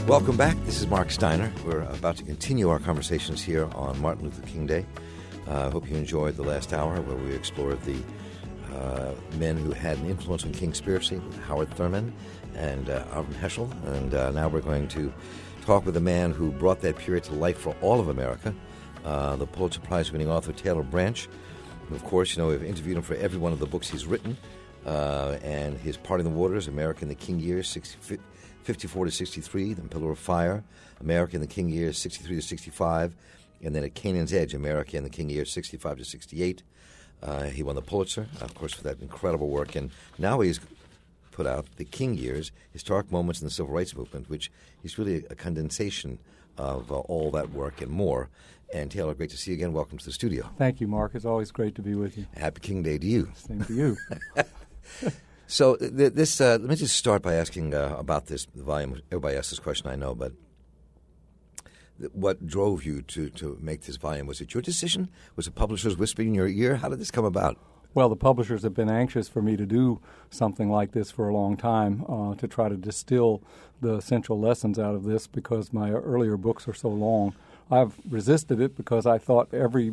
Welcome back. This is Mark Steiner. We're about to continue our conversations here on Martin Luther King Day. I hope you enjoyed the last hour where we explored the men who had an influence on Kingspiracy, with Howard Thurman and Alvin Heschel. And now we're going to talk with a man who brought that period to life for all of America, the Pulitzer Prize-winning author Taylor Branch. And of course, you know, we've interviewed him for every one of the books he's written, and his Parting the Waters, America in the King Years, 54 to 63, then Pillar of Fire, America in the King Years, 63 to 65, and then at Canaan's Edge, America in the King Years, 65 to 68. He won the Pulitzer, of course, for that incredible work. And now he's put out The King Years, Historic Moments in the Civil Rights Movement, which is really a condensation of all that work and more. And Taylor, great to see you again. Welcome to the studio. Thank you, Mark. It's always great to be with you. Happy King Day to you. Same to you. So this, let me just start by asking about this volume. Everybody asks this question, I know, but what drove you to make this volume? Was it your decision? Was it publishers whispering in your ear? How did this come about? Well, the publishers have been anxious for me to do something like this for a long time, to try to distill the essential lessons out of this, because my earlier books are so long. I've resisted it because I thought every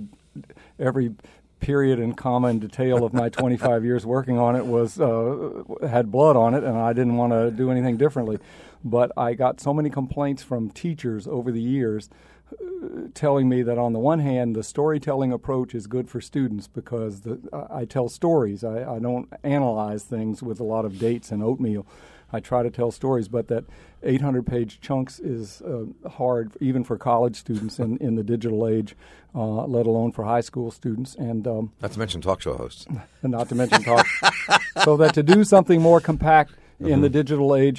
period and comma and detail of my 25 years working on it was had blood on it, and I didn't want to do anything differently. But I got so many complaints from teachers over the years telling me that on the one hand, the storytelling approach is good for students because I tell stories. I don't analyze things with a lot of dates and oatmeal. I try to tell stories, but that 800-page chunks is hard even for college students in the digital age, let alone for high school students. And not to mention talk show hosts. And not to mention talk. So that to do something more compact in the digital age,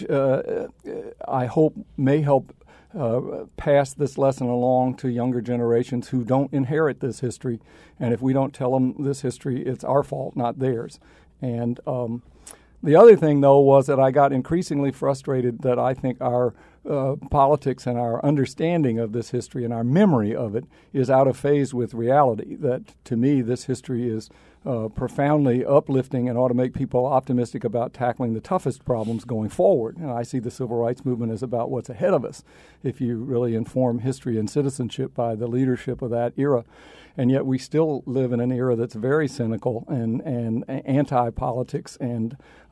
I hope may help pass this lesson along to younger generations who don't inherit this history. And if we don't tell them this history, it's our fault, not theirs. And the other thing, though, was that I got increasingly frustrated that I think our politics and our understanding of this history and our memory of it is out of phase with reality. That, to me, this history is profoundly uplifting and ought to make people optimistic about tackling the toughest problems going forward. And I see the civil rights movement as about what's ahead of us if you really inform history and citizenship by the leadership of that era. And yet we still live in an era that's very cynical and anti-politics and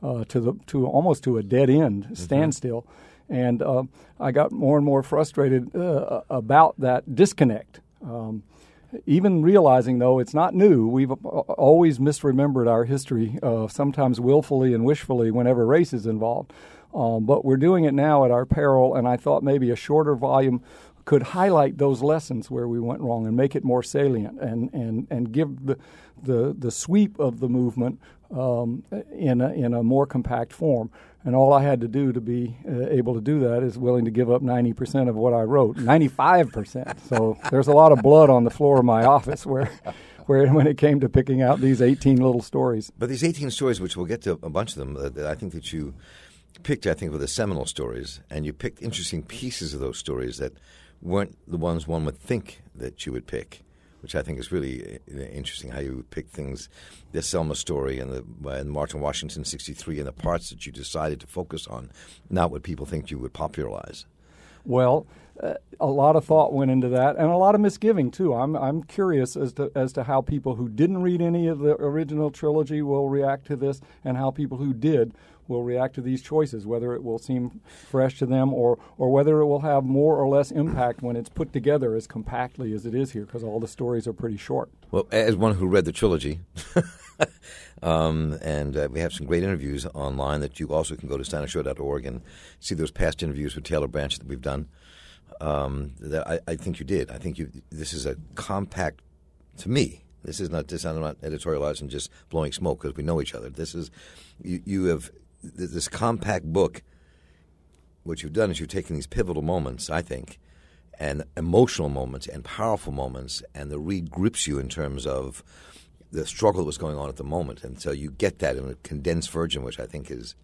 to almost to a dead end, standstill. And I got more and more frustrated about that disconnect. Even realizing, though, it's not new. We've always misremembered our history, sometimes willfully and wishfully whenever race is involved. But we're doing it now at our peril, and I thought maybe a shorter volume could highlight those lessons where we went wrong and make it more salient and give the sweep of the movement in a more compact form. And all I had to do to be able to do that is willing to give up 90% of what I wrote, 95%. So there's a lot of blood on the floor of my office where when it came to picking out these 18 little stories. But these 18 stories, which we'll get to a bunch of them, I think that you picked, were the seminal stories, and you picked interesting pieces of those stories that weren't the ones one would think that you would pick, which I think is really interesting, how you pick things, the Selma story and the March on Washington 63 and the parts that you decided to focus on, not what people think you would popularize. Well, a lot of thought went into that, and a lot of misgiving too. I'm curious as to how people who didn't read any of the original trilogy will react to this, and how people who did will react to these choices, whether it will seem fresh to them or whether it will have more or less impact when it's put together as compactly as it is here, because all the stories are pretty short. Well, as one who read the trilogy, and we have some great interviews online that you also can go to steinershow.org and see those past interviews with Taylor Branch that we've done. That I think you did. I think this is a compact, to me. I'm not editorializing, just blowing smoke because we know each other. This is you have this compact book. What you've done is you've taken these pivotal moments, I think, and emotional moments and powerful moments, and the read grips you in terms of the struggle that was going on at the moment, and so you get that in a condensed version, which I think is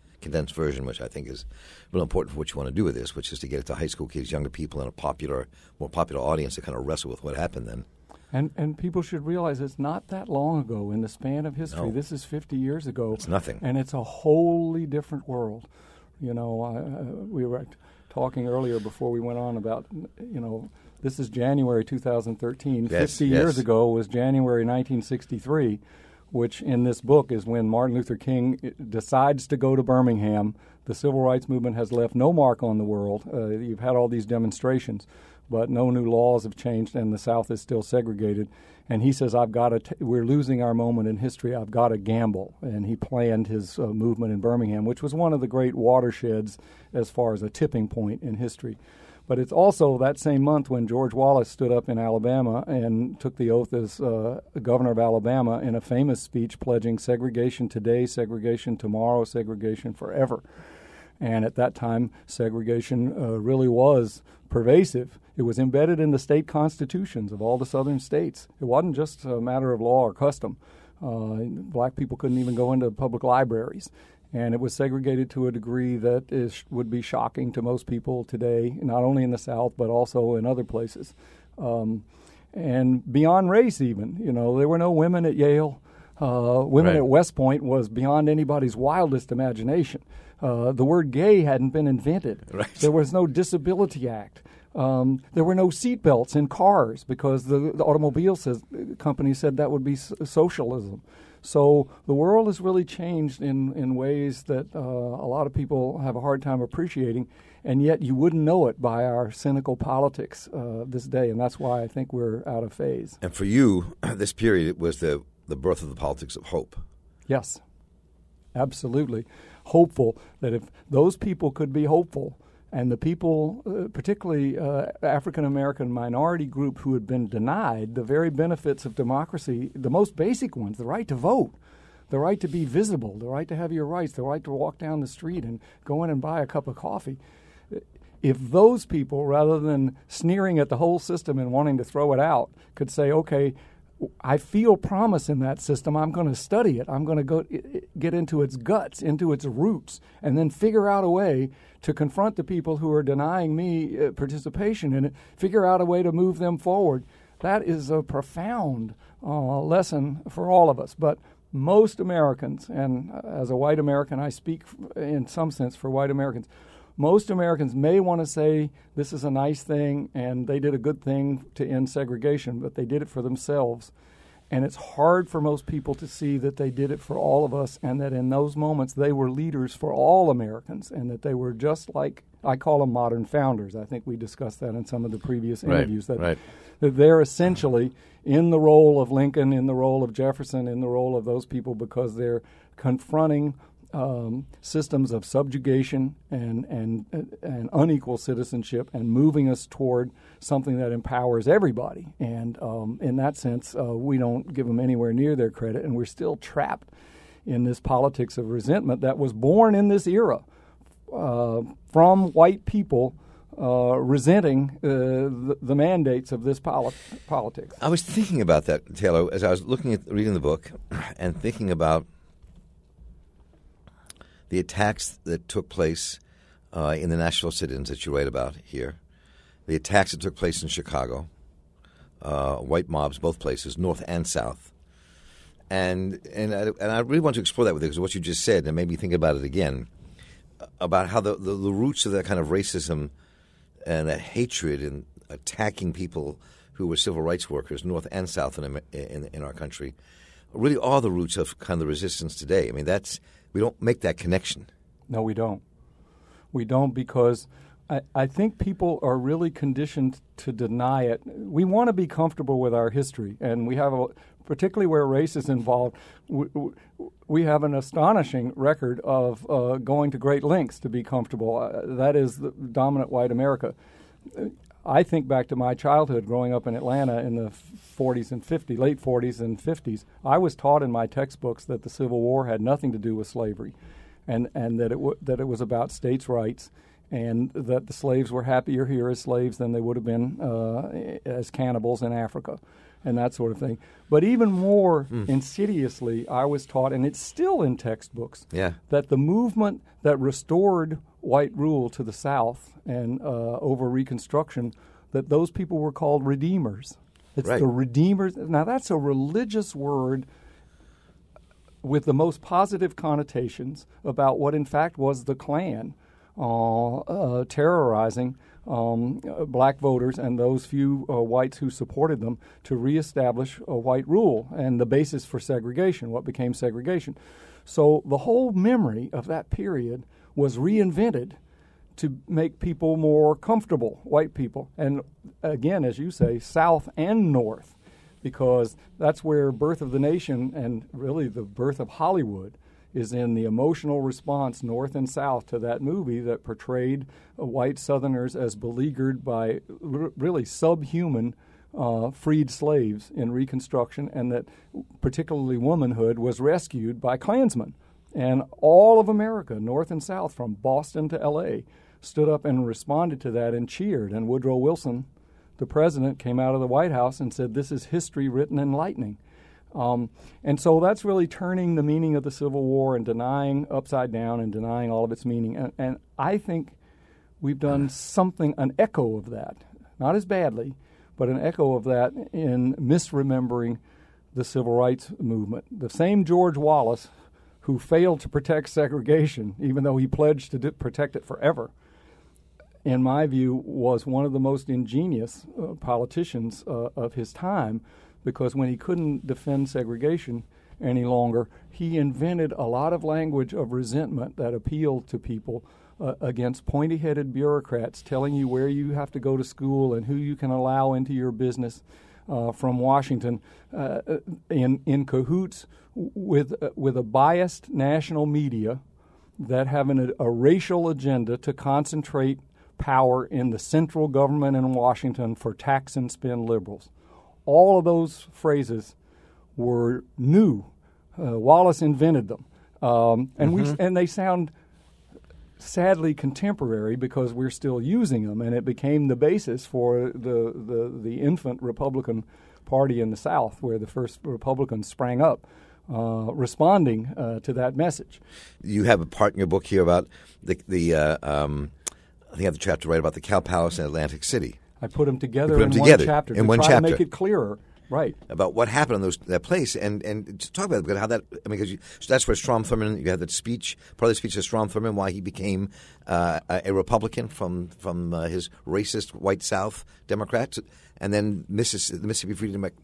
real important for what you want to do with this, which is to get it to high school kids, younger people, and a more popular audience to kind of wrestle with what happened then. And people should realize it's not that long ago in the span of history. No. This is 50 years ago. It's nothing. And it's a wholly different world. You know, we were talking earlier before we went on about, this is January 2013. Yes, 50 years ago was January 1963, which in this book is when Martin Luther King decides to go to Birmingham. The civil rights movement has left no mark on the world. You've had all these demonstrations, but no new laws have changed, and the South is still segregated. And he says, we're losing our moment in history. I've got to gamble. And he planned his movement in Birmingham, which was one of the great watersheds as far as a tipping point in history. But it's also that same month when George Wallace stood up in Alabama and took the oath as governor of Alabama in a famous speech pledging segregation today, segregation tomorrow, segregation forever. And at that time, segregation really was pervasive. It was embedded in the state constitutions of all the southern states. It wasn't just a matter of law or custom. Black people couldn't even go into public libraries. And it was segregated to a degree that would be shocking to most people today, not only in the South, but also in other places. And beyond race even, there were no women at Yale. Women at West Point was beyond anybody's wildest imagination. The word gay hadn't been invented. Right. There was no Disability Act. There were no seatbelts in cars because the automobile company said that would be socialism. So the world has really changed in ways that a lot of people have a hard time appreciating, and yet you wouldn't know it by our cynical politics this day, and that's why I think we're out of phase. And for you, this period was the birth of the politics of hope. Yes, absolutely. Hopeful that if those people could be hopeful, and the people, particularly African-American minority group who had been denied the very benefits of democracy, the most basic ones, the right to vote, the right to be visible, the right to have your rights, the right to walk down the street and go in and buy a cup of coffee. If those people, rather than sneering at the whole system and wanting to throw it out, could say, okay, I feel promise in that system. I'm going to study it. I'm going to go get into its guts, into its roots, and then figure out a way to confront the people who are denying me participation in it, figure out a way to move them forward. That is a profound lesson for all of us. But most Americans, and as a white American, I speak in some sense for white Americans, most Americans may want to say this is a nice thing and they did a good thing to end segregation, but they did it for themselves. And it's hard for most people to see that they did it for all of us and that in those moments they were leaders for all Americans and that they were just like, I call them modern founders. I think we discussed that in some of the previous interviews, that they're essentially in the role of Lincoln, in the role of Jefferson, in the role of those people because they're confronting systems of subjugation and unequal citizenship and moving us toward something that empowers everybody. And in that sense, we don't give them anywhere near their credit, and we're still trapped in this politics of resentment that was born in this era from white people resenting the mandates of this politics. I was thinking about that, Taylor, as I was reading the book and thinking about the attacks that took place in the Nashville sit-ins that you write about here, the attacks that took place in Chicago, white mobs, both places, North and South. And I really want to explore that with you because what you just said, and made me think about it again, about how the roots of that kind of racism and that hatred and attacking people who were civil rights workers, North and South in our country, really are the roots of kind of the resistance today. I mean, we don't make that connection. No, we don't. We don't because I think people are really conditioned to deny it. We want to be comfortable with our history, and we have, particularly where race is involved, we have an astonishing record of going to great lengths to be comfortable. That is the dominant white America. I think back to my childhood growing up in Atlanta in the 40s and 50s, late 40s and 50s. I was taught in my textbooks that the Civil War had nothing to do with slavery, and that it was about states' rights, and that the slaves were happier here as slaves than they would have been as cannibals in Africa, and that sort of thing. But even more insidiously, I was taught, and it's still in textbooks, that the movement that restored white rule to the South and over Reconstruction, that those people were called redeemers. It's the redeemers. Now, that's a religious word with the most positive connotations about what, in fact, was the Klan. terrorizing black voters and those few whites who supported them to reestablish a white rule and the basis for segregation, what became segregation. So the whole memory of that period was reinvented to make people more comfortable, white people. And again, as you say, South and North, because that's where Birth of the Nation and really the birth of Hollywood is in the emotional response, North and South, to that movie that portrayed white Southerners as beleaguered by really subhuman freed slaves in Reconstruction, and that particularly womanhood was rescued by Klansmen. And all of America, North and South, from Boston to L.A., stood up and responded to that and cheered. And Woodrow Wilson, the president, came out of the White House and said, "This is history written in lightning." And so that's really turning the meaning of the Civil War and denying upside down and denying all of its meaning. And I think we've done something, an echo of that, not as badly, but an echo of that in misremembering the Civil Rights Movement. The same George Wallace, who failed to protect segregation, even though he pledged to protect it forever, in my view, was one of the most ingenious politicians of his time, because when he couldn't defend segregation any longer, he invented a lot of language of resentment that appealed to people against pointy-headed bureaucrats telling you where you have to go to school and who you can allow into your business from Washington, in cahoots with a biased national media that have a racial agenda to concentrate power in the central government in Washington for tax and spend liberals. All of those phrases were new. Wallace invented them, and they sound sadly contemporary because we're still using them, and it became the basis for the infant Republican Party in the South, where the first Republicans sprang up, responding to that message. You have a part in your book here about I think I have the chapter right about the Cow Palace in Atlantic City. I put them together in one chapter to make it clearer, right? About what happened in that place, and to talk about how that. I mean, because that's where Strom Thurmond. You had that speech, part of the speech of Strom Thurmond, why he became a Republican from his racist white South Democrat, and then the Mississippi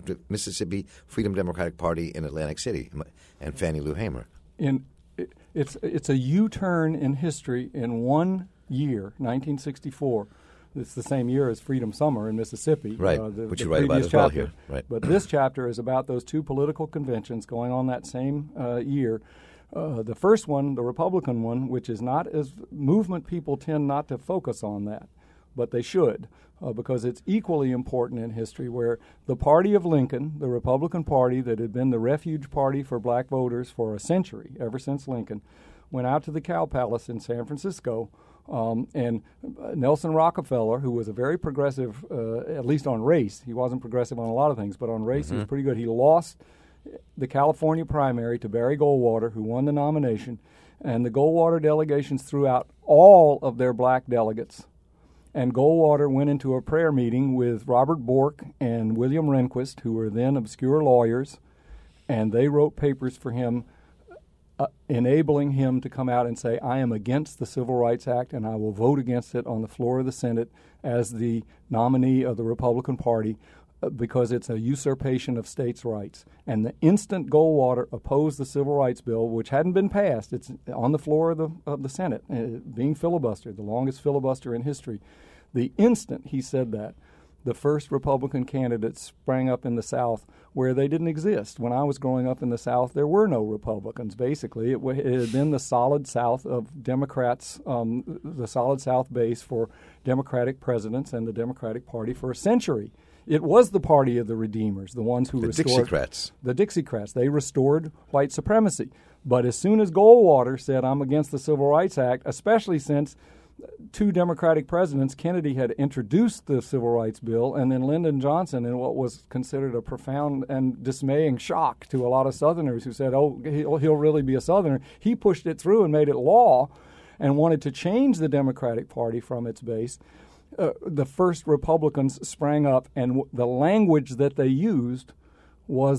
Freedom Democratic Party in Atlantic City, and Fannie Lou Hamer. It's a U-turn in history in 1 year, 1964. It's the same year as Freedom Summer in Mississippi. Right, which you write about as well here. Right. But this chapter is about those two political conventions going on that same year. The first one, the Republican one, which is not as movement people tend not to focus on that, but they should, because it's equally important in history, where the party of Lincoln, the Republican Party that had been the refuge party for black voters for a century, ever since Lincoln, went out to the Cow Palace in San Francisco. And Nelson Rockefeller, who was a very progressive, at least on race, he wasn't progressive on a lot of things, but on race he was pretty good. He lost the California primary to Barry Goldwater, who won the nomination, and the Goldwater delegations threw out all of their black delegates. And Goldwater went into a prayer meeting with Robert Bork and William Rehnquist, who were then obscure lawyers, and they wrote papers for him enabling him to come out and say, "I am against the Civil Rights Act and I will vote against it on the floor of the Senate as the nominee of the Republican Party because it's a usurpation of states' rights." And the instant Goldwater opposed the Civil Rights Bill, which hadn't been passed, it's on the floor of the Senate, being filibustered, the longest filibuster in history, the instant he said that, the first Republican candidates sprang up in the South where they didn't exist. When I was growing up in the South, there were no Republicans, basically. It had been the solid South of Democrats, the solid South base for Democratic presidents and the Democratic Party for a century. It was the party of the Redeemers, the ones who restored... The Dixiecrats. They restored white supremacy. But as soon as Goldwater said, "I'm against the Civil Rights Act," especially since two Democratic presidents, Kennedy had introduced the Civil Rights Bill, and then Lyndon Johnson, in what was considered a profound and dismaying shock to a lot of Southerners who said, "Oh, he'll really be a Southerner," he pushed it through and made it law and wanted to change the Democratic Party from its base. The first Republicans sprang up, and the language that they used was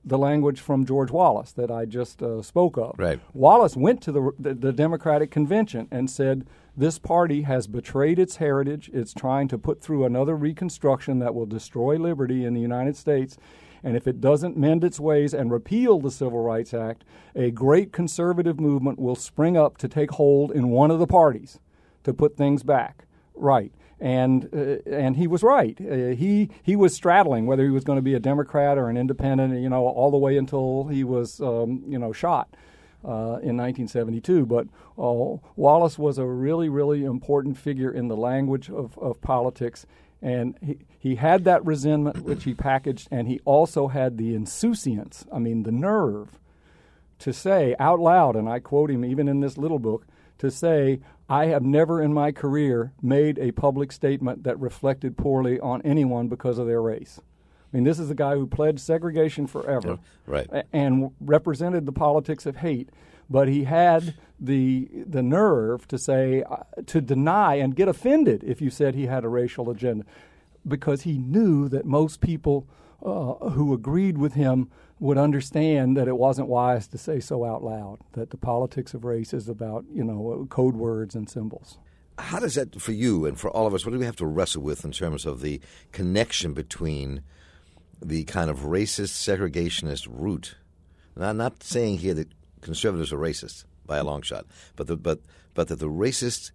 the language from George Wallace that I just spoke of. Right. Wallace went to the Democratic Convention and said, this party has betrayed its heritage. It's trying to put through another reconstruction that will destroy liberty in the United States. And if it doesn't mend its ways and repeal the Civil Rights Act, a great conservative movement will spring up to take hold in one of the parties to put things back right. And he was right. He was straddling whether he was going to be a Democrat or an independent, all the way until he was, shot in 1972. But Wallace was a really, really important figure in the language of politics. And he had that resentment, which he packaged, and he also had the insouciance, the nerve, to say out loud, and I quote him even in this little book, to say, I have never in my career made a public statement that reflected poorly on anyone because of their race. This is a guy who pledged segregation forever, right, and represented the politics of hate. But he had the nerve to say, to deny and get offended if you said he had a racial agenda, because he knew that most people who agreed with him would understand that it wasn't wise to say so out loud, that the politics of race is about, code words and symbols. How does that, for you and for all of us, what do we have to wrestle with in terms of the connection between the kind of racist, segregationist root? And I'm not saying here that conservatives are racist by a long shot, but that the racist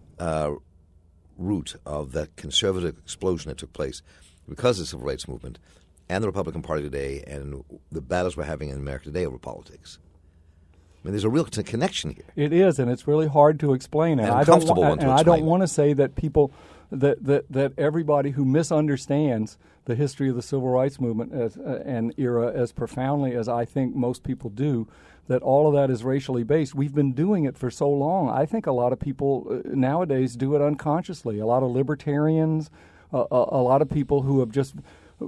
root of that conservative explosion that took place because of the Civil Rights Movement and the Republican Party today and the battles we're having in America today over politics. There's a real connection here. It is, and it's really hard to explain. And I don't want to say that people, that everybody who misunderstands the history of the Civil Rights Movement and era as profoundly as I think most people do, that all of that is racially based. We've been doing it for so long. I think a lot of people nowadays do it unconsciously. A lot of libertarians, a lot of people who have just,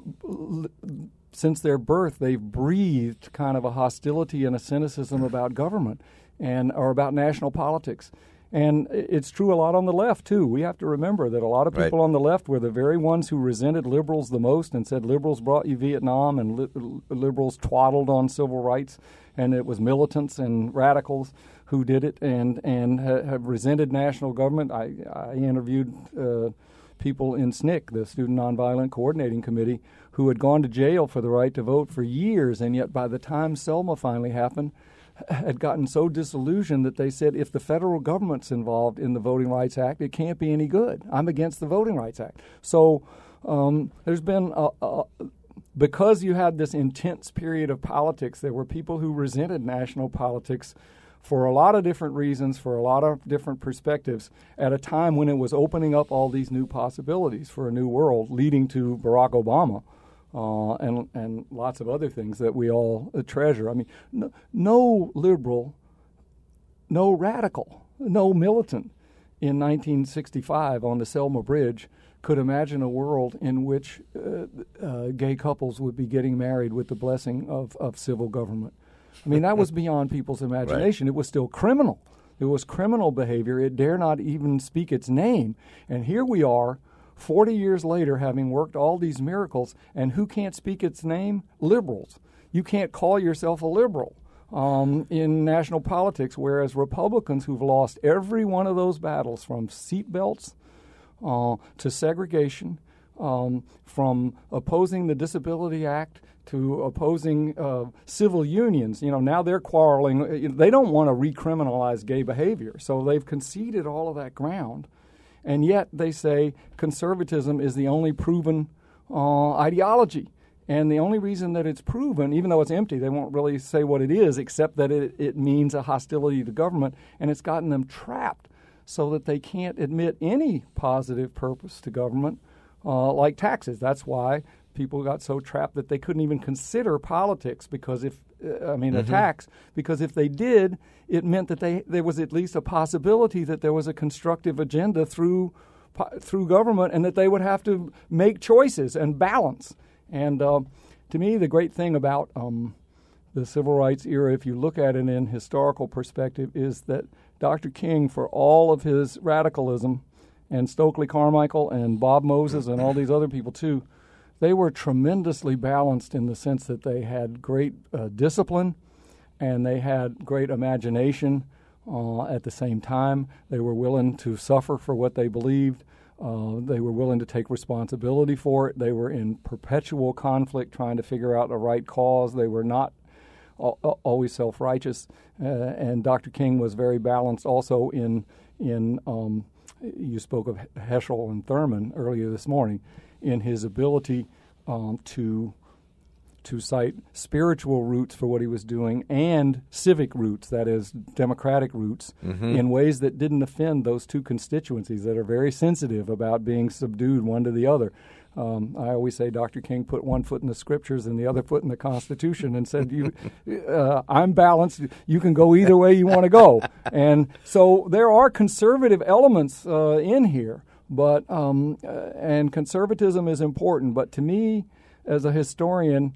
since their birth, they've breathed kind of a hostility and a cynicism about government or about national politics. And it's true a lot on the left, too. We have to remember that a lot of people on the left were the very ones who resented liberals the most and said liberals brought you Vietnam and liberals twaddled on civil rights, and it was militants and radicals who did it and have resented national government. I interviewed people in SNCC, the Student Nonviolent Coordinating Committee, who had gone to jail for the right to vote for years, and yet by the time Selma finally happened, had gotten so disillusioned that they said, if the federal government's involved in the Voting Rights Act, it can't be any good. I'm against the Voting Rights Act. So there's been, because you had this intense period of politics, there were people who resented national politics for a lot of different reasons, for a lot of different perspectives, at a time when it was opening up all these new possibilities for a new world, leading to Barack Obama. And lots of other things that we all treasure. No liberal, no radical, no militant in 1965 on the Selma Bridge could imagine a world in which gay couples would be getting married with the blessing of civil government. That was beyond people's imagination. Right. It was still criminal. It was criminal behavior. It dare not even speak its name. And here we are, 40 years later, having worked all these miracles, and who can't speak its name? Liberals. You can't call yourself a liberal in national politics, whereas Republicans who've lost every one of those battles, from seat belts to segregation, from opposing the Disability Act to opposing civil unions, now they're quarreling. They don't want to recriminalize gay behavior, so they've conceded all of that ground. And yet they say conservatism is the only proven ideology. And the only reason that it's proven, even though it's empty, they won't really say what it is, except that it means a hostility to government, and it's gotten them trapped so that they can't admit any positive purpose to government, like taxes. That's why people got so trapped that they couldn't even consider politics, because a tax, because if they did, it meant that there was at least a possibility that there was a constructive agenda through government, and that they would have to make choices and balance. And to me, the great thing about the civil rights era, if you look at it in historical perspective, is that Dr. King, for all of his radicalism, and Stokely Carmichael and Bob Moses and all these other people too, They were tremendously balanced in the sense that they had great discipline and they had great imagination at the same time. They were willing to suffer for what they believed. They were willing to take responsibility for it. They were in perpetual conflict trying to figure out the right cause. They were not always self-righteous. And Dr. King was very balanced also in you spoke of Heschel and Thurman earlier this morning, in his ability to cite spiritual roots for what he was doing and civic roots, that is, democratic roots, in ways that didn't offend those two constituencies that are very sensitive about being subdued one to the other. I always say Dr. King put one foot in the scriptures and the other foot in the Constitution and said, I'm balanced. You can go either way you want to go. And so there are conservative elements in here, but and conservatism is important. But to me, as a historian,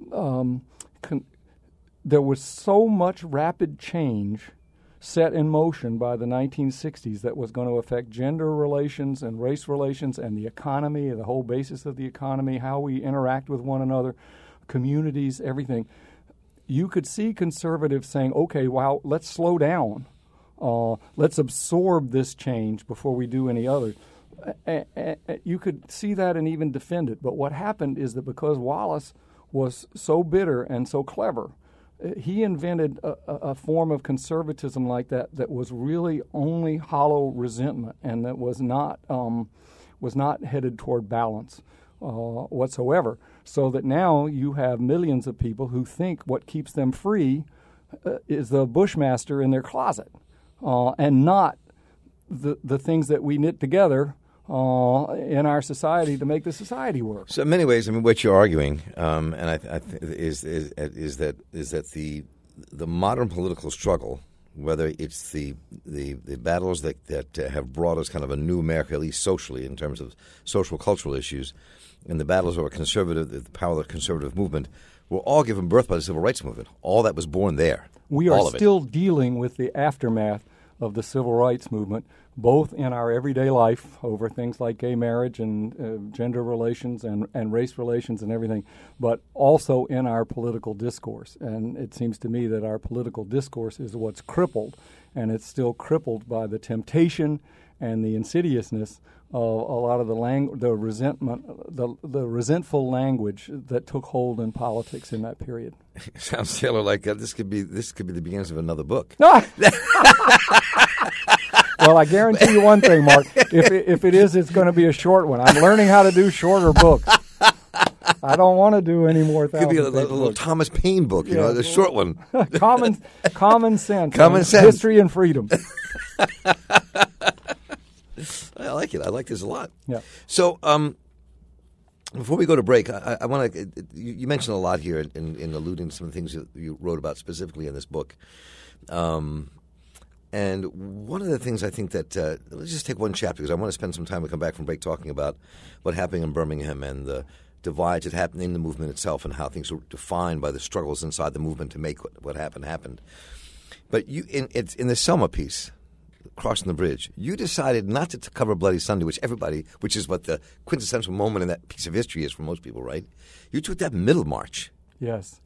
there was so much rapid change set in motion by the 1960s that was going to affect gender relations and race relations and the economy, the whole basis of the economy, how we interact with one another, communities, everything. You could see conservatives saying, okay, wow, let's slow down. Let's absorb this change before we do any other. You could see that and even defend it. But what happened is that because Wallace was so bitter and so clever, he invented a form of conservatism like that was really only hollow resentment and that was not headed toward balance whatsoever. So that now you have millions of people who think what keeps them free is the Bushmaster in their closet and not the things that we knit together in our society to make the society work. So in many ways, I mean, what you're arguing, and I is that the modern political struggle, whether it's the battles that have brought us kind of a new America, at least socially in terms of social cultural issues, and the battles of the power of the conservative movement, were all given birth by the civil rights movement. All that was born there. We are still dealing with the aftermath of the civil rights movement, both in our everyday life over things like gay marriage and gender relations and race relations and everything, but also in our political discourse. And it seems to me that our political discourse is what's crippled, and it's still crippled by the temptation and the insidiousness of a lot of the resentment, the resentful language that took hold in politics in that period. Sounds, Taylor, like this could be the beginnings of another book. Well, I guarantee you one thing, Mark. If it is, it's going to be a short one. I'm learning how to do shorter books. I don't want to do any more. It could be a little Thomas Paine book, a short one. Common sense. Common sense. History and freedom. I like it. I like this a lot. Yeah. So, before we go to break, I want to. You mentioned a lot here in alluding to some of the things you wrote about specifically in this book. And one of the things I think that let's just take one chapter because I want to spend some time. We come back from break talking about what happened in Birmingham and the divides that happened in the movement itself and how things were defined by the struggles inside the movement to make what happened. But it's in the Selma piece, Crossing the Bridge, you decided not to cover Bloody Sunday, which is what the quintessential moment in that piece of history is for most people, right? You took that middle march. Yes.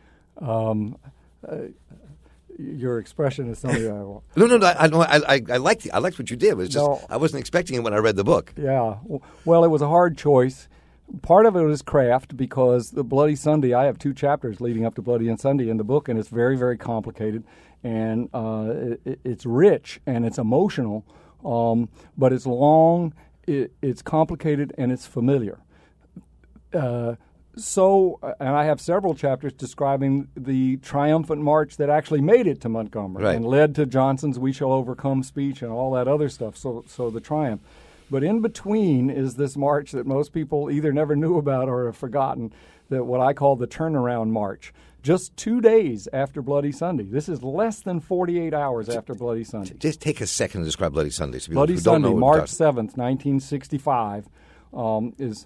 Your expression is something I want. No. I liked what you did. It was just I wasn't expecting it when I read the book. Yeah. Well, it was a hard choice. Part of it was craft because the Bloody Sunday, I have 2 chapters leading up to Bloody Sunday in the book, and it's very, very complicated. And it's rich and it's emotional, but it's long, it's complicated, and it's familiar. And I have several chapters describing the triumphant march that actually made it to Montgomery and led to Johnson's "We Shall Overcome" speech and all that other stuff, so the triumph. But in between is this march that most people either never knew about or have forgotten, that what I call the turnaround march. Just 2 days after Bloody Sunday. This is less than 48 hours after Bloody Sunday. Just take a second to describe Bloody Sunday. So Bloody Sunday, March 7th, 1965, is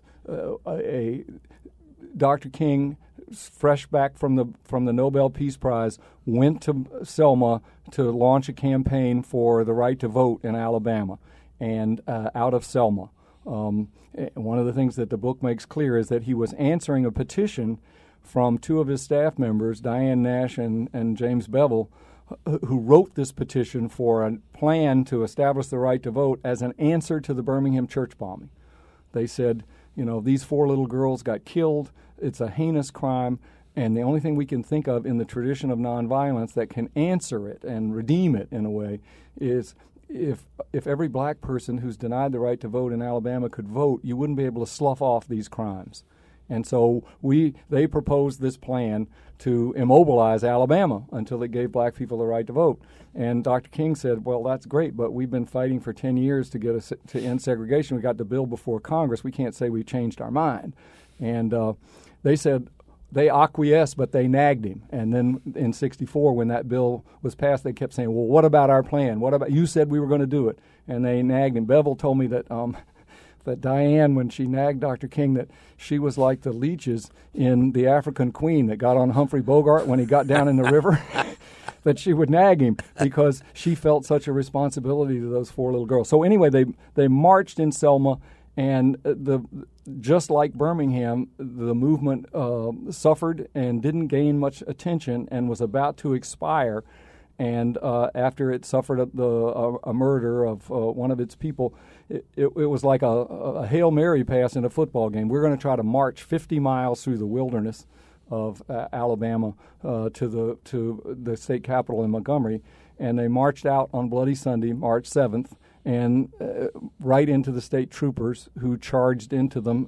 Dr. King, fresh back from the Nobel Peace Prize, went to Selma to launch a campaign for the right to vote in Alabama and out of Selma. One of the things that the book makes clear is that he was answering a petition from two of his staff members, Diane Nash and James Bevel, who wrote this petition for a plan to establish the right to vote as an answer to the Birmingham church bombing. They said, these 4 little girls got killed. It's a heinous crime, and the only thing we can think of in the tradition of nonviolence that can answer it and redeem it in a way is if every black person who's denied the right to vote in Alabama could vote, you wouldn't be able to slough off these crimes. And so they proposed this plan to immobilize Alabama until it gave black people the right to vote. And Dr. King said, well, that's great, but we've been fighting for 10 years to get to end segregation. We got the bill before Congress. We can't say we changed our mind. And they said they acquiesced, but they nagged him. And then in 1964, when that bill was passed, they kept saying, well, what about our plan? What about you said we were going to do it? And they nagged him. Bevel told me that that Diane, when she nagged Dr. King, that she was like the leeches in The African Queen that got on Humphrey Bogart when he got down in the river, that she would nag him because she felt such a responsibility to those 4 little girls. So anyway, they marched in Selma, and just like Birmingham, the movement suffered and didn't gain much attention and was about to expire. And after it suffered a murder of one of its people, it was like a Hail Mary pass in a football game. We're going to try to march 50 miles through the wilderness of Alabama to the state capitol in Montgomery. And they marched out on Bloody Sunday, March 7th, and right into the state troopers who charged into them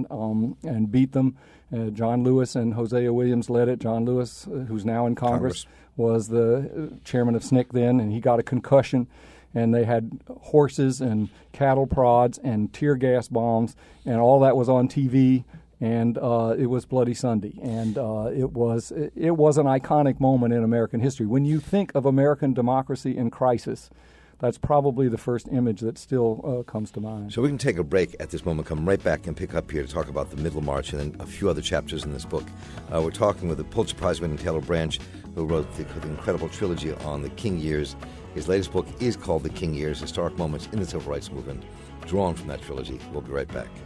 and beat them. John Lewis and Hosea Williams led it. John Lewis, who's now in Congress, was the chairman of SNCC then, and he got a concussion. And they had horses and cattle prods and tear gas bombs, and all that was on TV. And it was Bloody Sunday, and it was an iconic moment in American history. When you think of American democracy in crisis, that's probably the first image that still comes to mind. So we can take a break at this moment, come right back and pick up here to talk about the Middle March and then a few other chapters in this book. We're talking with the Pulitzer Prize-winning Taylor Branch, who wrote the incredible trilogy on the King years. His latest book is called The King Years, Historic Moments in the Civil Rights Movement, drawn from that trilogy. We'll be right back.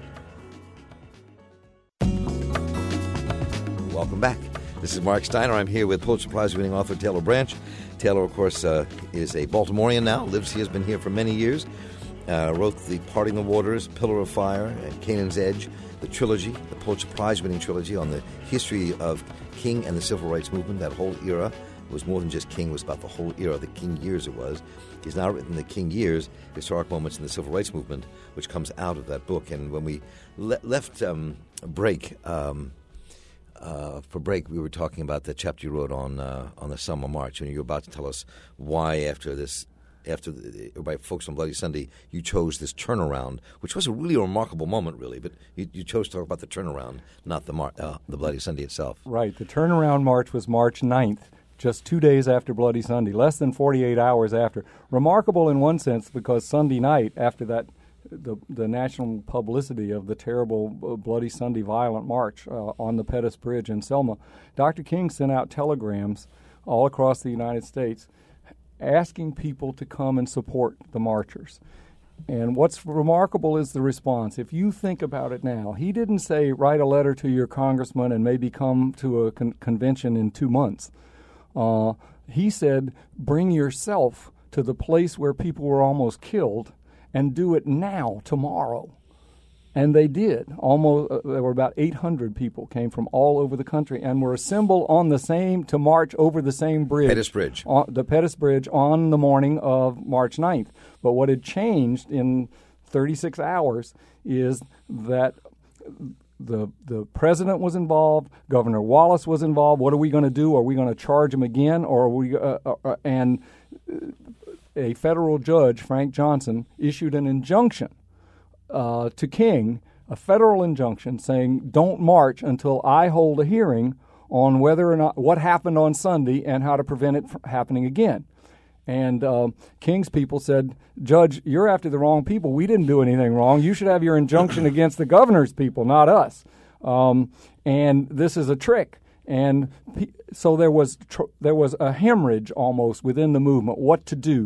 Welcome back. This is Mark Steiner. I'm here with Pulitzer Prize-winning author Taylor Branch. Taylor, of course, is a Baltimorean now, has been here for many years, wrote The Parting the Waters, Pillar of Fire, and Canaan's Edge, the trilogy, the Pulitzer Prize-winning trilogy on the history of King and the Civil Rights Movement, that whole era. It was more than just King, it was about the whole era, the King years it was. He's now written The King Years, Historic Moments in the Civil Rights Movement, which comes out of that book. And when we left break, we were talking about the chapter you wrote on the Selma March, and you were about to tell us why after everybody focused on Bloody Sunday, you chose this turnaround, which was a really remarkable moment, really. But you chose to talk about the turnaround, not the Bloody Sunday itself. Right. The turnaround march was March 9th, just 2 days after Bloody Sunday, less than 48 hours after. Remarkable in one sense because Sunday night, after that, the national publicity of the terrible Bloody Sunday violent march on the Pettus Bridge in Selma, Dr. King sent out telegrams all across the United States asking people to come and support the marchers. And what's remarkable is the response. If you think about it now, he didn't say write a letter to your congressman and maybe come to a convention in 2 months. He said bring yourself to the place where people were almost killed and do it now, tomorrow. And they did. There were about 800 people came from all over the country and were assembled to march over the same bridge. Pettus Bridge. The Pettus Bridge on the morning of March 9th. But what had changed in 36 hours is that the president was involved, Governor Wallace was involved. What are we going to do? Are we going to charge him again? Or are we a federal judge, Frank Johnson, issued an injunction to King, a federal injunction saying, don't march until I hold a hearing on whether or not what happened on Sunday and how to prevent it from happening again. And King's people said, Judge, you're after the wrong people. We didn't do anything wrong. You should have your injunction against the governor's people, not us. And this is a trick. And so there was a hemorrhage almost within the movement, what to do.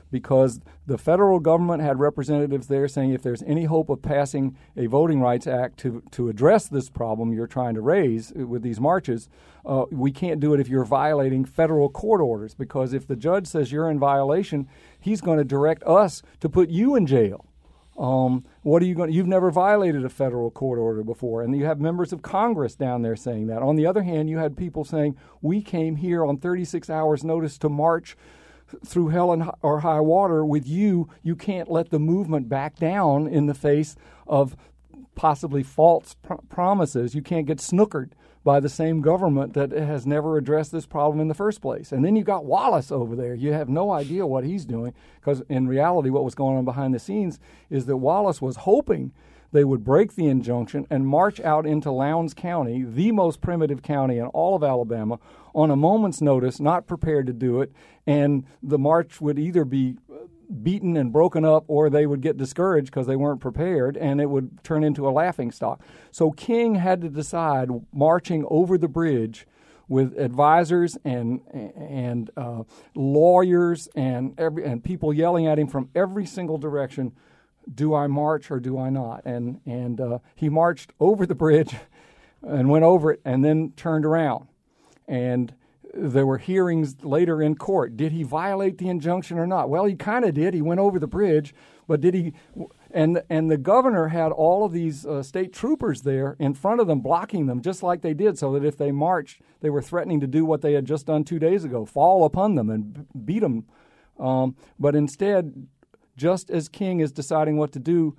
because the federal government had representatives there saying if there's any hope of passing a Voting Rights Act to address this problem you're trying to raise with these marches, we can't do it if you're violating federal court orders, because if the judge says you're in violation, he's going to direct us to put you in jail. What are you going? You've never violated a federal court order before, and you have members of Congress down there saying that. On the other hand, you had people saying we came here on 36 hours' notice to march through hell or high water with you. You can't let the movement back down in the face of possibly false promises. You can't get snookered by the same government that has never addressed this problem in the first place. And then you got Wallace over there. You have no idea what he's doing, because in reality what was going on behind the scenes is that Wallace was hoping they would break the injunction and march out into Lowndes County, the most primitive county in all of Alabama, on a moment's notice, not prepared to do it, and the march would either be beaten and broken up, or they would get discouraged because they weren't prepared, and it would turn into a laughingstock. So King had to decide, marching over the bridge with advisors and lawyers and people yelling at him from every single direction, do I march or do I not? And he marched over the bridge and went over it and then turned around. And there were hearings later in court. Did he violate the injunction or not? Well, he kind of did. He went over the bridge, but did he? And the governor had all of these state troopers there in front of them, blocking them, just like they did, so that if they marched, they were threatening to do what they had just done 2 days ago, fall upon them and beat them. But instead, just as King is deciding what to do,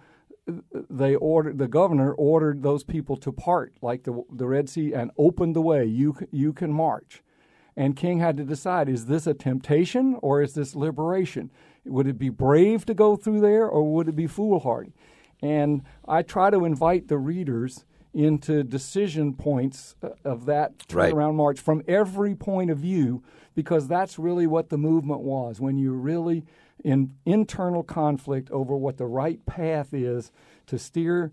the governor ordered those people to part, like the Red Sea, and opened the way. You can march. And King had to decide, is this a temptation or is this liberation? Would it be brave to go through there, or would it be foolhardy? And I try to invite the readers into decision points of that turnaround march from every point of view, because that's really what the movement was. When you're really in internal conflict over what the right path is to steer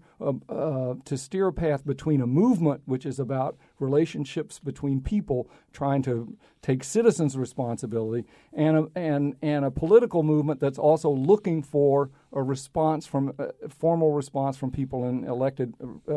a path between a movement, which is about relationships between people trying to take citizens' responsibility, and a political movement that's also looking for a response formal response from people in elected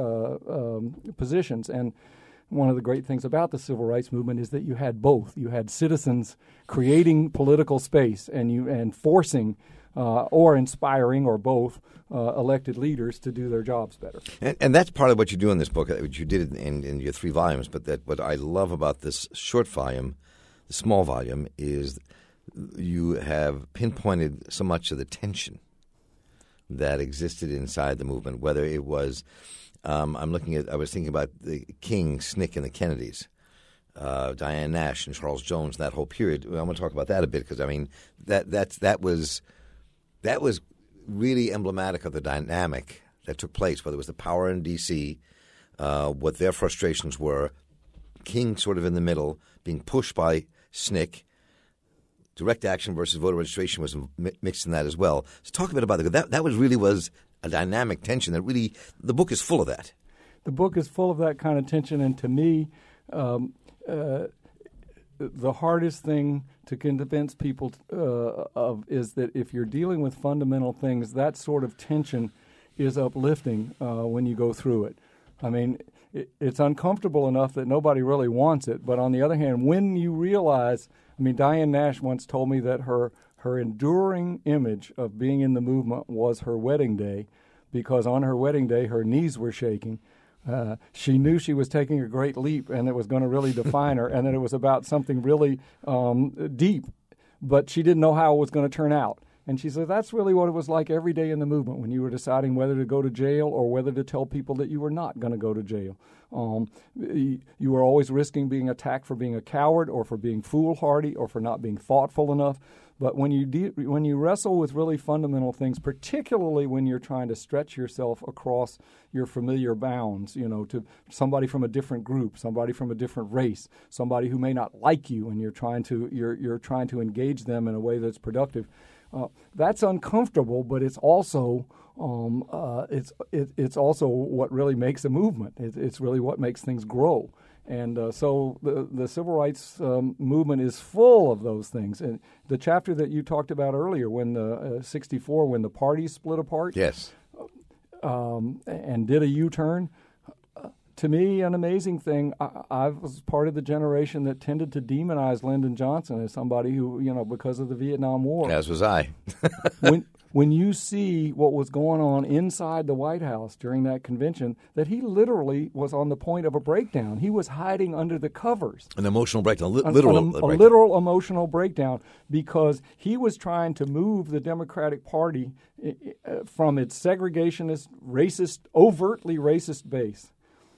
positions. And one of the great things about the civil rights movement is that you had both. You had citizens creating political space and forcing or inspiring, or both, elected leaders to do their jobs better. And that's part of what you do in this book, which you did in your 3 volumes. But what I love about this short volume, the small volume, is you have pinpointed so much of the tension that existed inside the movement, whether it was I was thinking about the King, SNCC, and the Kennedys, Diane Nash and Charles Jones, that whole period. I'm going to talk about that a bit, because I mean that was really emblematic of the dynamic that took place. Whether it was the power in D.C., what their frustrations were, King sort of in the middle, being pushed by SNCC. Direct action versus voter registration was mixed in that as well. So talk a bit about that. That was a dynamic tension that really, the book is full of that. The book is full of that kind of tension, and to me, the hardest thing to convince people of is that if you're dealing with fundamental things, that sort of tension is uplifting when you go through it. I mean, it's uncomfortable enough that nobody really wants it, but on the other hand, when you realize, Diane Nash once told me that her enduring image of being in the movement was her wedding day, because on her wedding day, her knees were shaking. She knew she was taking a great leap, and it was going to really define her, and that it was about something really deep, but she didn't know how it was going to turn out. And she said that's really what it was like every day in the movement, when you were deciding whether to go to jail or whether to tell people that you were not going to go to jail. You were always risking being attacked for being a coward, or for being foolhardy, or for not being thoughtful enough. But when you wrestle with really fundamental things, particularly when you're trying to stretch yourself across your familiar bounds, to somebody from a different group, somebody from a different race, somebody who may not like you, and you're trying to engage them in a way that's productive, that's uncomfortable. But it's also it's also what really makes a movement. It's really what makes things grow. And so the civil rights movement is full of those things. And the chapter that you talked about earlier, when the 64, when the parties split apart, yes, and did a U-turn. To me, an amazing thing. I was part of the generation that tended to demonize Lyndon Johnson as somebody who, because of the Vietnam War. As was I. When you see what was going on inside the White House during that convention, that he literally was on the point of a breakdown. He was hiding under the covers. An emotional breakdown, a literal emotional breakdown, because he was trying to move the Democratic Party from its segregationist, racist, overtly racist base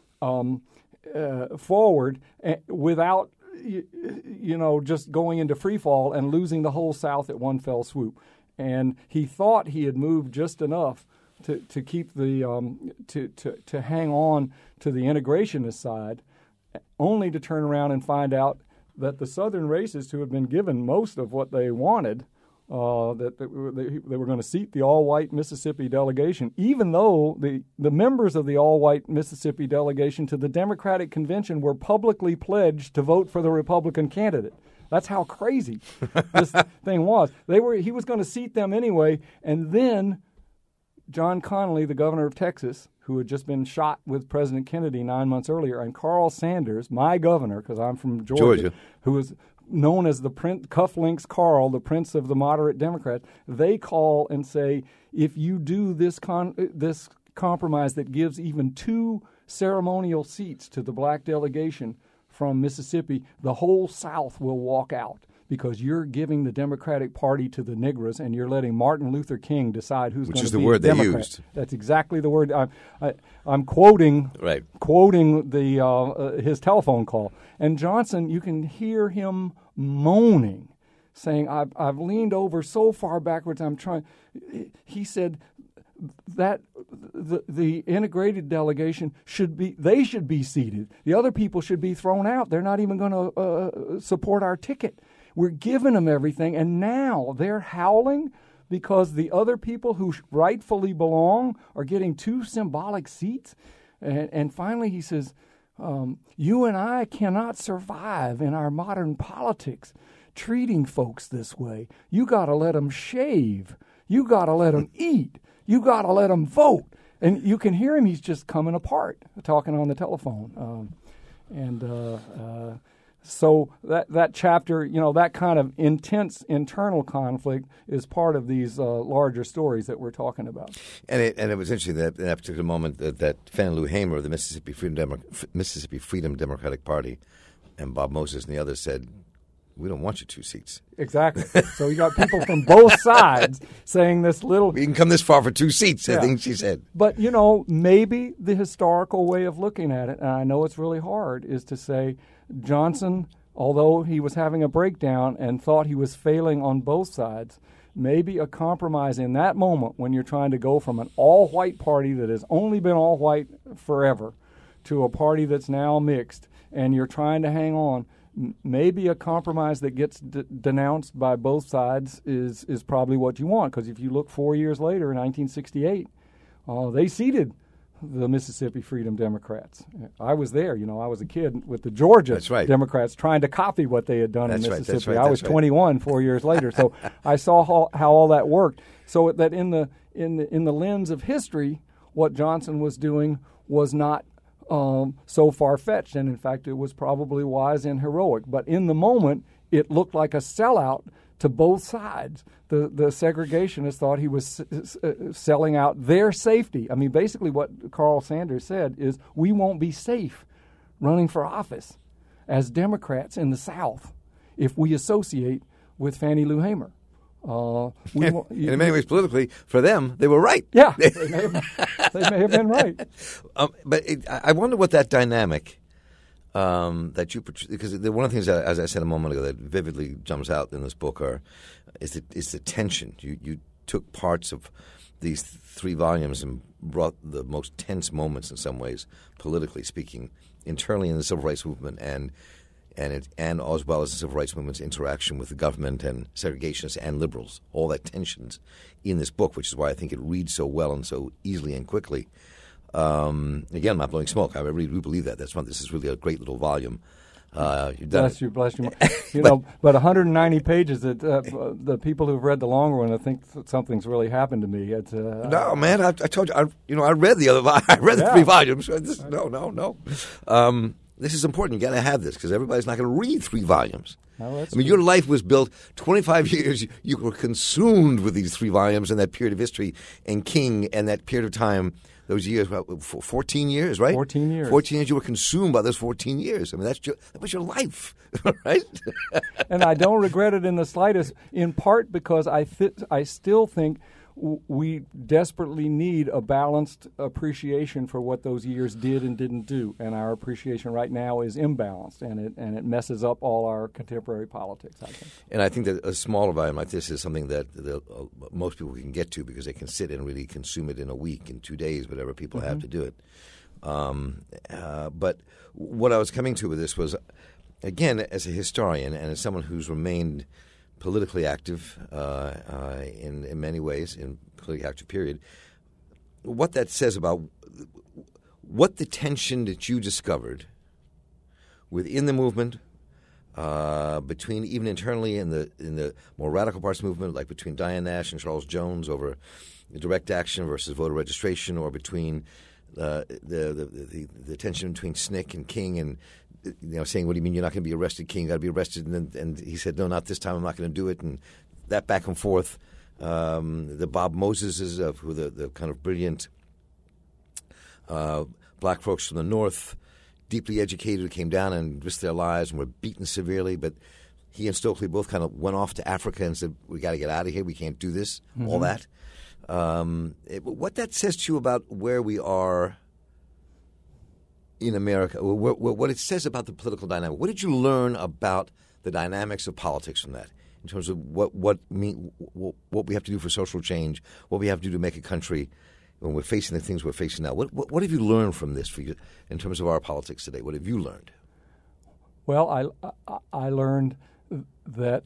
forward without, just going into free fall and losing the whole South at one fell swoop. And he thought he had moved just enough to keep the to hang on to the integrationist side, only to turn around and find out that the Southern racists who had been given most of what they wanted, that they were going to seat the all-white Mississippi delegation, even though the members of the all-white Mississippi delegation to the Democratic Convention were publicly pledged to vote for the Republican candidate. That's how crazy this thing was. He was going to seat them anyway, and then John Connally, the governor of Texas, who had just been shot with President Kennedy 9 months earlier, and Carl Sanders, my governor, because I'm from Georgia, who was known as the Cufflinks Carl, the Prince of the moderate Democrats, they call and say, if you do this compromise that gives even 2 ceremonial seats to the black delegation from Mississippi, the whole South will walk out, because you're giving the Democratic Party to the Negras and you're letting Martin Luther King decide who's going to be Which is the word they Democrat. used. That's exactly the word. I'm quoting the his telephone call. And Johnson, you can hear him moaning, saying, I've leaned over so far backwards, I'm trying. He said that the integrated delegation should be seated. The other people should be thrown out. They're not even going to support our ticket. We're giving them everything, and now they're howling because the other people who rightfully belong are getting 2 symbolic seats. And finally he says, you and I cannot survive in our modern politics treating folks this way. You got to let them shave. You got to let them eat. You got to let them vote. And you can hear him. He's just coming apart, talking on the telephone. So that chapter, that kind of intense internal conflict is part of these larger stories that we're talking about. And it was interesting that in that particular moment that Fannie Lou Hamer of the Mississippi Freedom Democratic Party and Bob Moses and the others said, we don't want your 2 seats. Exactly. So you got people from both sides saying this little... We can come this far for 2 seats, I think she said. But, maybe the historical way of looking at it, and I know it's really hard, is to say Johnson, although he was having a breakdown and thought he was failing on both sides, maybe a compromise in that moment when you're trying to go from an all-white party that has only been all-white forever to a party that's now mixed, and you're trying to hang on, maybe a compromise that gets denounced by both sides is probably what you want. Because if you look 4 years later, in 1968, they seated the Mississippi Freedom Democrats. I was there. I was a kid with the Georgia Democrats trying to copy what they had done in Mississippi. I was 21 4 years later, so I saw how all that worked. So that in the lens of history, what Johnson was doing was not so far-fetched, and in fact it was probably wise and heroic. But in the moment, it looked like a sellout to both sides. The segregationists thought he was selling out their safety. I mean, basically what Carl Sanders said is, we won't be safe running for office as Democrats in the South if we associate with Fannie Lou Hamer. In many ways, politically, for them, they were right. Yeah, they may have been right. But I wonder what that dynamic that you portray, because one of the things, as I said a moment ago, that vividly jumps out in this book is the tension. You took parts of these 3 volumes and brought the most tense moments, in some ways, politically speaking, internally in the civil rights movement and as well as the civil rights movement's interaction with the government and segregationists and liberals, all that tensions in this book, which is why I think it reads so well and so easily and quickly. Again, I'm not blowing smoke. I really do believe that. That's one. This is really a great little volume. Bless you. But 190 pages. The people who've read the longer one, I think something's really happened to me. It's, no, man. I told you. I read the other. I read the 3 volumes. No. This is important. You got to have this because everybody's not going to read 3 volumes. Your life was built 25 years. You were consumed with these 3 volumes and that period of history and King and that period of time. Those years, 14 years, right? 14 years. 14 years. You were consumed by those 14 years. I mean, that was your life, right? And I don't regret it in the slightest, in part because I still think we desperately need a balanced appreciation for what those years did and didn't do. And our appreciation right now is imbalanced, and it messes up all our contemporary politics, I think. And I think that a smaller volume like this is something that most people can get to because they can sit and really consume it in a week, in 2 days, whatever people have to do it. But what I was coming to with this was, again, as a historian and as someone who's remained politically active in many ways, in politically active period, what that says about what the tension that you discovered within the movement, between even internally in the more radical parts of the movement, like between Diane Nash and Charles Jones over direct action versus voter registration, or between the tension between SNCC and King and saying, what do you mean you're not going to be arrested, King? You got to be arrested. And he said, no, not this time. I'm not going to do it. And that back and forth. The Bob Moseses, who the kind of brilliant black folks from the North, deeply educated, who came down and risked their lives and were beaten severely. But he and Stokely both kind of went off to Africa and said, we got to get out of here. We can't do this, all that. What that says to you about where we are in America, what it says about the political dynamic. What did you learn about the dynamics of politics from that, in terms of what we have to do for social change, what we have to do to make a country when we're facing the things we're facing now? What have you learned from this for you in terms of our politics today? What have you learned? Well, I learned that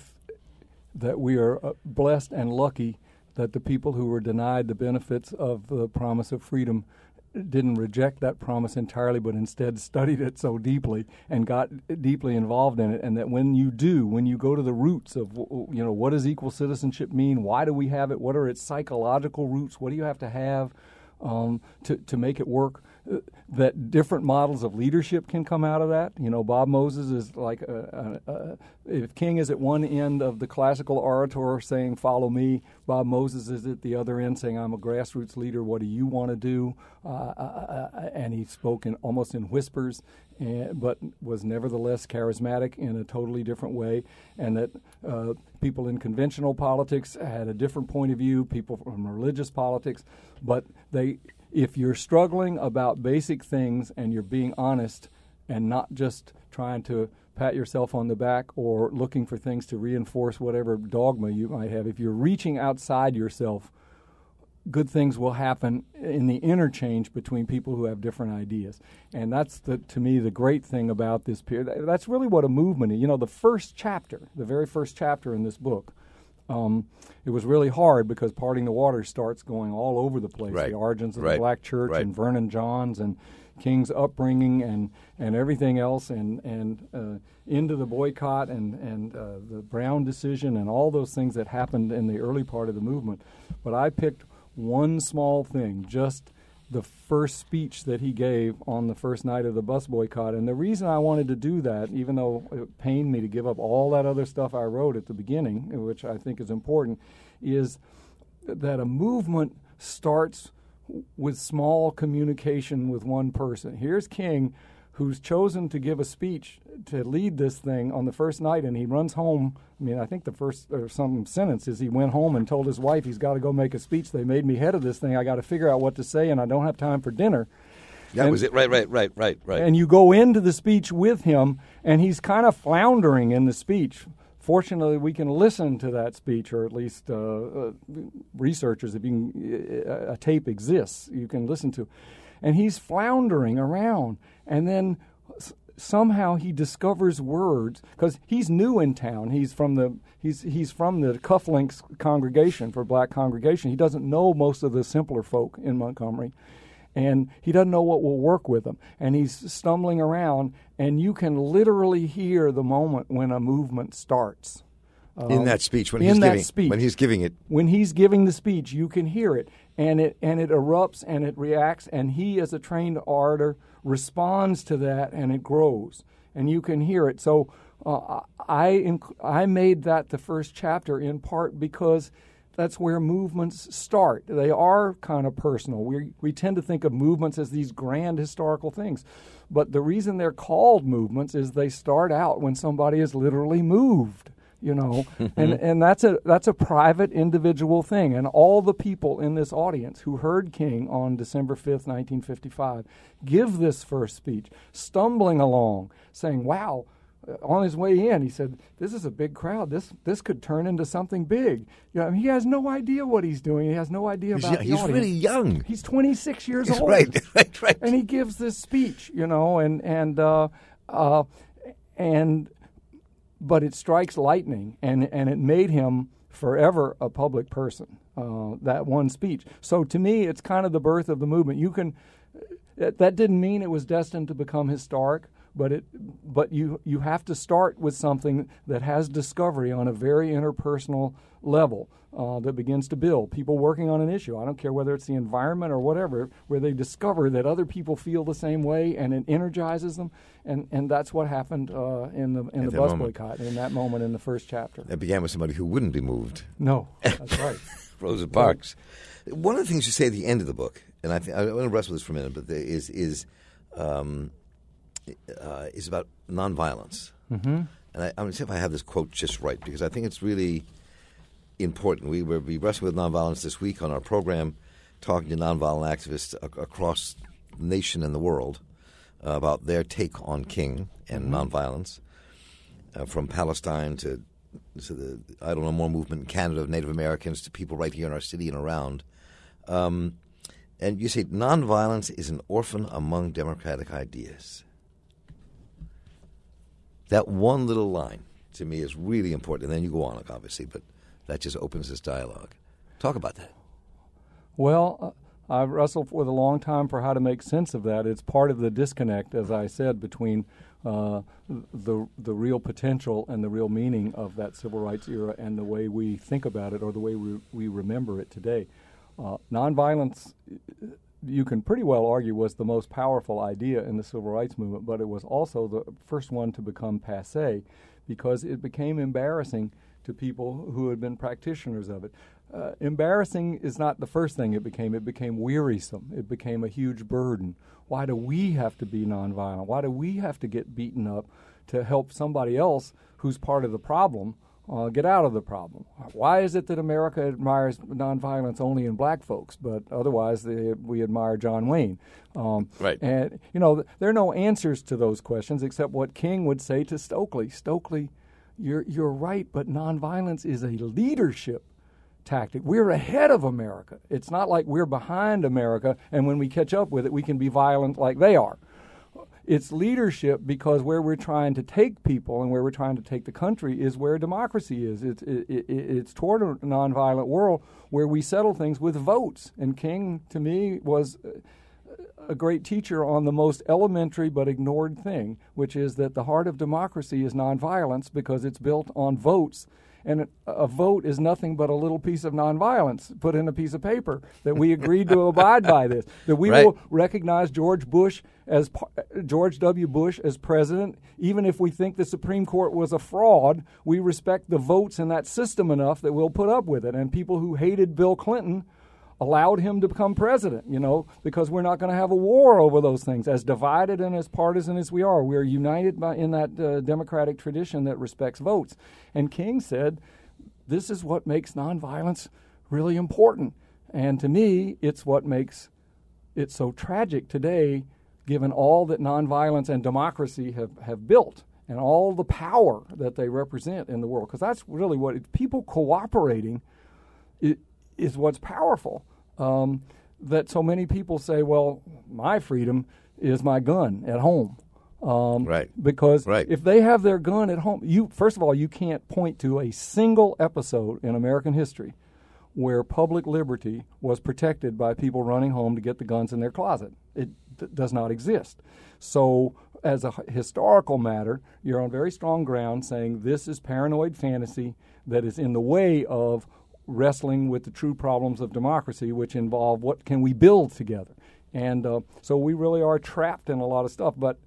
we are blessed and lucky that the people who were denied the benefits of the promise of freedom didn't reject that promise entirely, but instead studied it so deeply and got deeply involved in it. And that when you go to the roots of, what does equal citizenship mean? Why do we have it? What are its psychological roots? What do you have to have to make it work? That different models of leadership can come out of that. Bob Moses is like, if King is at one end of the classical orator saying, follow me, Bob Moses is at the other end saying, I'm a grassroots leader, what do you want to do? And he spoke almost in whispers, but was nevertheless charismatic in a totally different way. And that people in conventional politics had a different point of view, people from religious politics, but if you're struggling about basic things and you're being honest and not just trying to pat yourself on the back or looking for things to reinforce whatever dogma you might have, if you're reaching outside yourself, good things will happen in the interchange between people who have different ideas. And that's, to me, the great thing about this period. That's really what a movement is. The very first chapter in this book, it was really hard because Parting the Waters starts going all over the place. Right. The origins of the Black Church and Vernon Johns and King's upbringing and everything else and into the boycott and the Brown decision and all those things that happened in the early part of the movement. But I picked one small thing, just the first speech that he gave on the first night of the bus boycott. And the reason I wanted to do that, even though it pained me to give up all that other stuff I wrote at the beginning, which I think is important, is that a movement starts with small communication with one person. Here's King, who's chosen to give a speech to lead this thing on the first night, and he runs home. I think the first or some sentence is he went home and told his wife he's got to go make a speech. They made me head of this thing. I got to figure out what to say, and I don't have time for dinner. That was it. Right. And you go into the speech with him, and he's kind of floundering in the speech. Fortunately, we can listen to that speech, or at least researchers, a tape exists, you can listen to. And he's floundering around, and then somehow he discovers words because he's new in town. He's from the Cufflinks congregation, for black congregation. He doesn't know most of the simpler folk in Montgomery, and he doesn't know what will work with him, and he's stumbling around, and you can literally hear the moment when a movement starts. In that speech, when he's giving the speech, you can hear it, and it erupts and it reacts, and he, as a trained orator, responds to that, and it grows, and you can hear it. So I made that the first chapter in part because that's where movements start. They are kind of personal. We tend to think of movements as these grand historical things, but the reason they're called movements is they start out when somebody is literally moved. And that's a private, individual thing. And all the people in this audience who heard King on December 5th, 1955, give this first speech, stumbling along, saying, wow, on his way in, he said, this is a big crowd. This could turn into something big. He has no idea what he's doing. He has no idea about the audience. He's really young. He's 26 years old. Right. And he gives this speech, but it strikes lightning, and it made him forever a public person, that one speech. So to me, it's kind of the birth of the movement. That didn't mean it was destined to become historic, but you have to start with something that has discovery on a very interpersonal level that begins to build. People working on an issue, I don't care whether it's the environment or whatever, where they discover that other people feel the same way, and it energizes them. And that's what happened in the bus boycott, in that moment in the first chapter. It began with somebody who wouldn't be moved. No, that's right. Rosa Parks. One of the things you say at the end of the book, and I want to wrestle with this for a minute, but is about nonviolence. Mm-hmm. And I'm going to see if I have this quote just right, because I think it's really important. We will be wrestling with nonviolence this week on our program, talking to nonviolent activists across the nation and the world about their take on King and nonviolence, from Palestine to the I Don't Know More movement in Canada of Native Americans to people right here in our city and around. And you say nonviolence is an orphan among democratic ideas. That one little line, to me, is really important. And then you go on, obviously, but that just opens this dialogue. Talk about that. Well, I've wrestled with a long time for how to make sense of that. It's part of the disconnect, as I said, between the real potential and the real meaning of that civil rights era and the way we think about it or the way we remember it today. Nonviolence, you can pretty well argue, was the most powerful idea in the civil rights movement, but it was also the first one to become passé because it became embarrassing to people who had been practitioners of it. Embarrassing is not the first thing it became. It became wearisome. It became a huge burden. Why do we have to be nonviolent? Why do we have to get beaten up to help somebody else who's part of the problem get out of the problem? Why is it that America admires nonviolence only in black folks, but otherwise we admire John Wayne? Right. And, there are no answers to those questions except what King would say to Stokely. Stokely, you're right, but nonviolence is a leadership tactic. We're ahead of America. It's not like we're behind America, and when we catch up with it, we can be violent like they are. It's leadership because where we're trying to take people and where we're trying to take the country is where democracy is. It's toward a nonviolent world where we settle things with votes. And King, to me, was a great teacher on the most elementary but ignored thing, which is that the heart of democracy is nonviolence because it's built on votes. And a vote is nothing but a little piece of nonviolence put in a piece of paper that we agreed to abide by this. That we will recognize George W. Bush as president, even if we think the Supreme Court was a fraud. We respect the votes in that system enough that we'll put up with it. And people who hated Bill Clinton allowed him to become president, because we're not going to have a war over those things. As divided and as partisan as we are, we're united in that democratic tradition that respects votes. And King said, this is what makes nonviolence really important. And to me, it's what makes it so tragic today, given all that nonviolence and democracy have built and all the power that they represent in the world. Because that's really what people cooperating is what's powerful. That so many people say, well, my freedom is my gun at home. Right. Because if they have their gun at home, first of all, you can't point to a single episode in American history where public liberty was protected by people running home to get the guns in their closet. It does not exist. So as a historical matter, you're on very strong ground saying this is paranoid fantasy that is in the way of wrestling with the true problems of democracy, which involve what can we build together. And so we really are trapped in a lot of stuff. But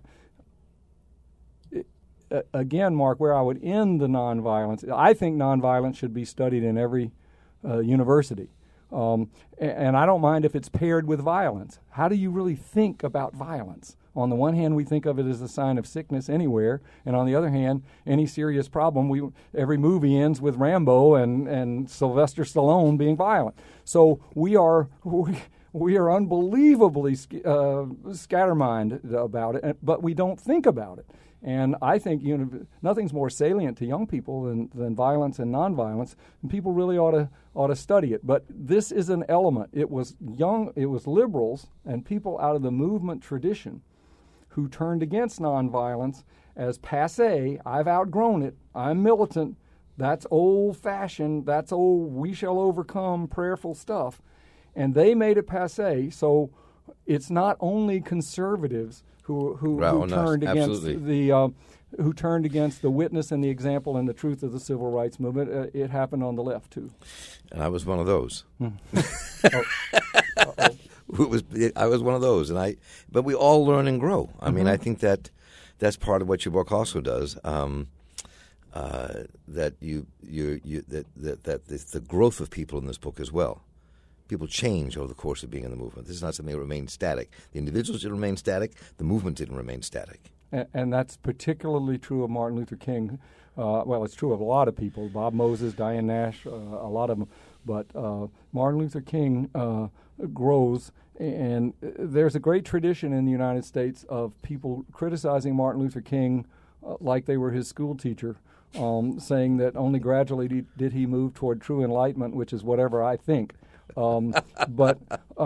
again, Mark, where I would end the nonviolence, I think nonviolence should be studied in every university. And I don't mind if it's paired with violence. How do you really think about violence? On the one hand, we think of it as a sign of sickness anywhere, and on the other hand, any serious problem, every movie ends with Rambo and Sylvester Stallone being violent. So we are unbelievably scattermined about it, but we don't think about it. And I think nothing's more salient to young people than violence and nonviolence, and people really ought to study it. But this is an element. It was liberals and people out of the movement tradition who turned against nonviolence as passé. I've outgrown it. I'm militant. That's old-fashioned. That's old, we shall overcome, prayerful stuff. And they made it passé. So it's not only conservatives who turned against who turned against the witness and the example and the truth of the civil rights movement. It happened on the left too. And I was one of those. I was one of those, but we all learn and grow. I mean, I think that's part of what your book also does. That the growth of people in this book as well. People change over the course of being in the movement. This is not something that remains static. The individuals didn't remain static. The movement didn't remain static. And that's particularly true of Martin Luther King. Well, it's true of a lot of people. Bob Moses, Diane Nash, a lot of them. But Martin Luther King grows, and there's a great tradition in the United States of people criticizing Martin Luther King like they were his school teacher, saying that only gradually did he move toward true enlightenment, which is whatever I think. But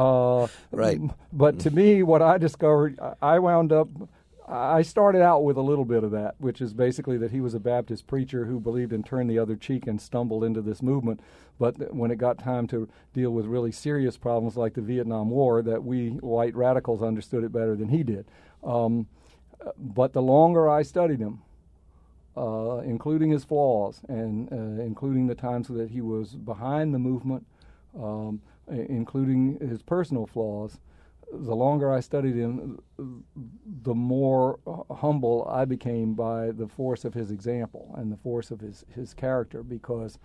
to me, what I discovered, I started out with a little bit of that, which is basically that he was a Baptist preacher who believed in turn the other cheek and stumbled into this movement. But when it got time to deal with really serious problems like the Vietnam War, that we white radicals understood it better than he did. But the longer I studied him, including his flaws and including the times that he was behind the movement, including his personal flaws, the longer I studied him, the more humble I became by the force of his example and the force of his character, because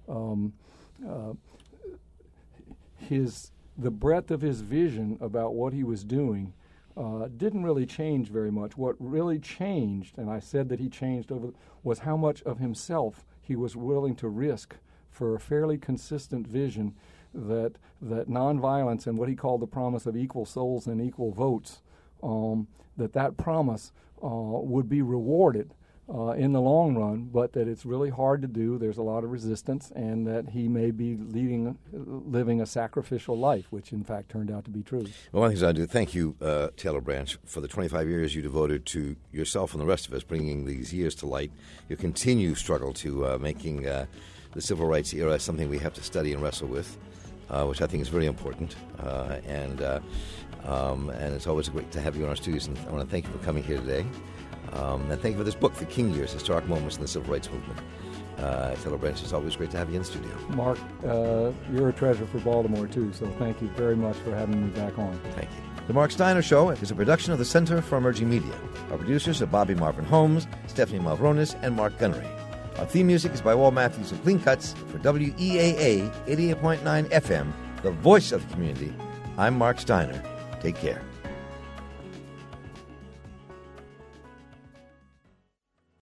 the breadth of his vision about what he was doing didn't really change very much. What really changed, and I said that he changed was how much of himself he was willing to risk for a fairly consistent vision that nonviolence and what he called the promise of equal souls and equal votes, that promise would be rewarded in the long run, but that it's really hard to do. There's a lot of resistance, and that he may be living a sacrificial life, which in fact turned out to be true. Well, one of the things I do, thank you, Taylor Branch, for the 25 years you devoted to yourself and the rest of us, bringing these years to light. Your continued struggle to making the civil rights era something we have to study and wrestle with, which I think is very important. And it's always great to have you in our studios. And I want to thank you for coming here today. And thank you for this book, The King Years, Historic Moments in the Civil Rights Movement. Taylor Branch, it's always great to have you in the studio. Mark, you're a treasure for Baltimore, too, so thank you very much for having me back on. Thank you. The Mark Steiner Show is a production of the Center for Emerging Media. Our producers are Bobby Marvin Holmes, Stephanie Malvronis, and Mark Gunnery. Our theme music is by Wal Matthews and Clean Cuts for WEAA 88.9 FM, the voice of the community. I'm Mark Steiner. Take care.